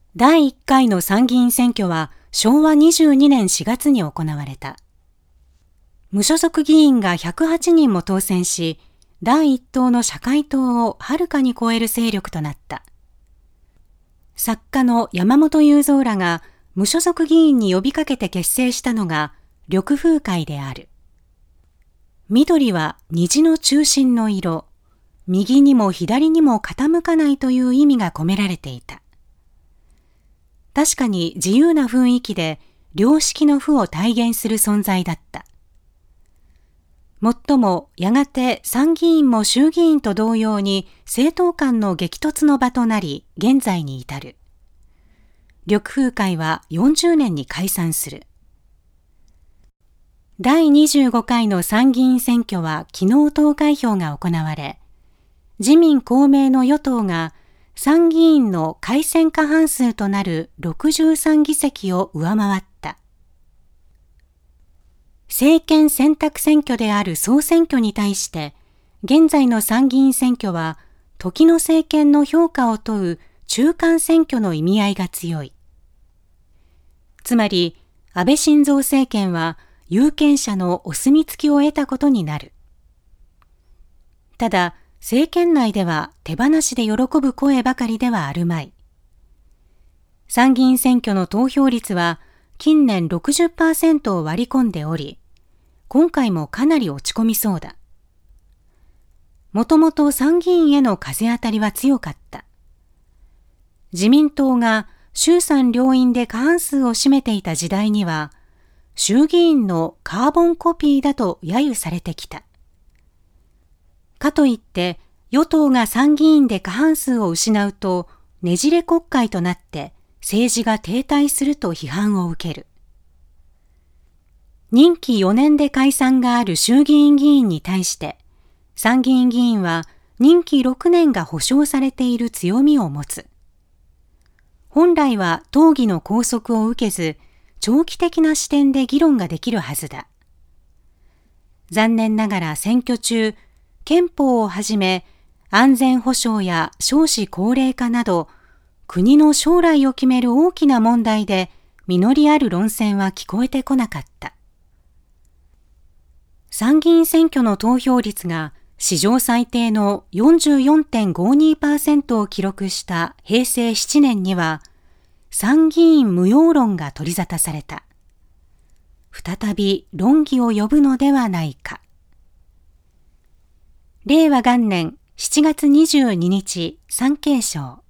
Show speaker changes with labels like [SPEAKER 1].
[SPEAKER 1] 第1回の参議院選挙は昭和22年4月に行われた。無所属議員が108人も当選し、第一党の社会党をはるかに超える勢力となった。作家の山本雄三らが無所属議員に呼びかけて結成したのが緑風会である。緑は虹の中心の色、右にも左にも傾かないという意味が込められていた。確かに自由な雰囲気で良識の負を体現する存在だった。もっともやがて参議院も衆議院と同様に政党間の激突の場となり現在に至る。緑風会は40年に解散する。第25回の参議院選挙は昨日投開票が行われ、自民公明の与党が参議院の改選過半数となる63議席を上回った。政権選択選挙である総選挙に対して、現在の参議院選挙は時の政権の評価を問う中間選挙の意味合いが強い。つまり、安倍晋三政権は有権者のお墨付きを得たことになる。ただ、政権内では手放しで喜ぶ声ばかりではあるまい。参議院選挙の投票率は近年 60% を割り込んでおり、今回もかなり落ち込みそうだ。もともと参議院への風当たりは強かった。自民党が衆参両院で過半数を占めていた時代には、衆議院のカーボンコピーだと揶揄されてきた。かといって与党が参議院で過半数を失うとねじれ国会となって政治が停滞すると批判を受ける。任期4年で解散がある衆議院議員に対して参議院議員は任期6年が保障されている強みを持つ。本来は討議の拘束を受けず長期的な視点で議論ができるはずだ。残念ながら選挙中憲法をはじめ安全保障や少子高齢化など国の将来を決める大きな問題で実りある論戦は聞こえてこなかった。参議院選挙の投票率が史上最低の 44.52% を記録した平成7年には参議院無用論が取り沙汰された。再び論議を呼ぶのではないか。令和元年7月22日、産経省。